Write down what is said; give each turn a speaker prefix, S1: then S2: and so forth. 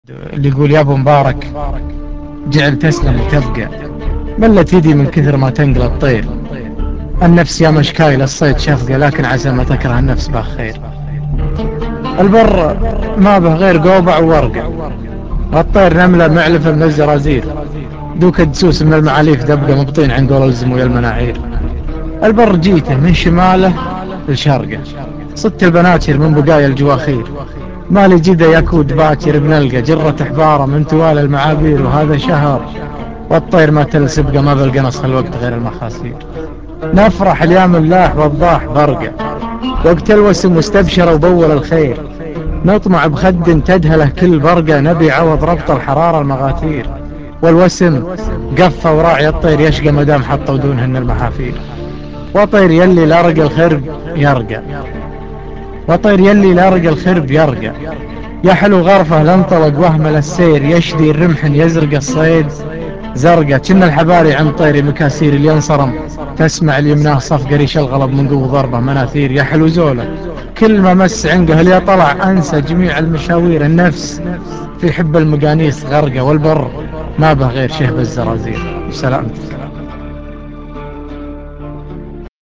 S1: اللي يقول يا ابو مبارك جعل تسلم وتبقى. ملت يدي من كثر ما تنقل الطير. النفس يا مشكاي للصيد شفقة، لكن عسى ما تكره النفس به خير. البر ما به غير قوبع وورقة، والطير نملة معلفة من الزرازير. دوك الدسوس من المعاليف دبقة مبطين عن قول الزم ويا المناعير. البر جيته من شماله لشرقه، صدت البناتر من بقايا الجواخير. مالي جدا يكود باكر بنلقى جرة حبارة من توال المعابير، وهذا شهر والطير ما تلسبقه ما بلقى نسخ الوقت غير المخاسير. نفرح اليام اللاح والضاح برقه، وقت الوسم مستبشر وبول الخير. نطمع بخد تدهله كل برقه، نبي عوض ربط الحرارة المغاثير. والوسم قفة وراعي الطير يشقى مدام حطوا دونهن المحافير. وطير يلي لا رقى الخرب يرقى، وطير يلي لا رقى الخرب يرقى. يا حلو غرفه لانطلق وهمل السير، يشدي الرمح يزرق الصيد زرقة. كن الحباري عن طيري مكاسير، اللي ينصرم تسمع اليمناه صف قريش الغلب من قوة ضربه مناثير. يا حلو زوله كل ما مس عنقه اللي طلع انسى جميع المشاوير. النفس في حب المقانيس غرقه، والبر ما به غير شهب الزرازير. سلامتك.